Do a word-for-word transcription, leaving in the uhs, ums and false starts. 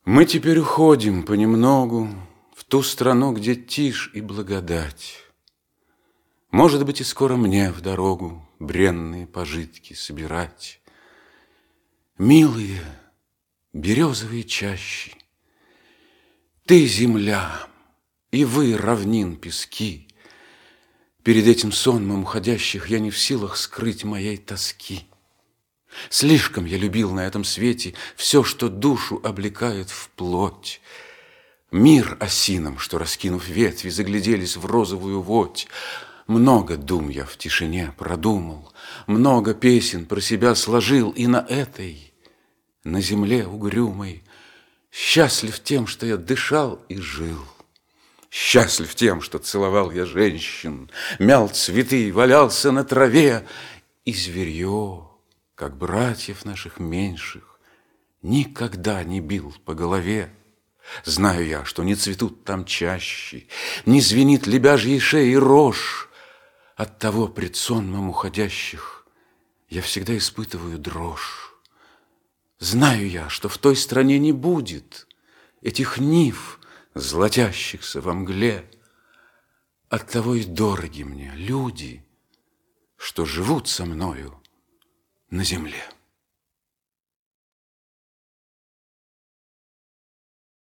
Мы теперь уходим понемногу в ту страну, где тишь и благодать. Может быть, и скоро мне в дорогу бренные пожитки собирать. Милые березовые чащи, ты земля, и вы равнин пески. Перед этим сонмом уходящих я не в силах скрыть моей тоски. Слишком я любил на этом свете все, что душу облекает в плоть. Мир осинам, что, раскинув ветви, загляделись в розовую водь. Много дум я в тишине продумал, много песен про себя сложил, и на этой, на земле угрюмой, счастлив тем, что я дышал и жил. Счастлив тем, что целовал я женщин, мял цветы, валялся на траве, и зверье, как братьев наших меньших, никогда не бил по голове. Знаю я, что не цветут там чаще, не звенит лебяжьей шеей рожь. Оттого пред сонмом уходящих я всегда испытываю дрожь. Знаю я, что в той стране не будет этих нив, золотящихся во мгле. Оттого и дороги мне люди, что живут со мною на земле.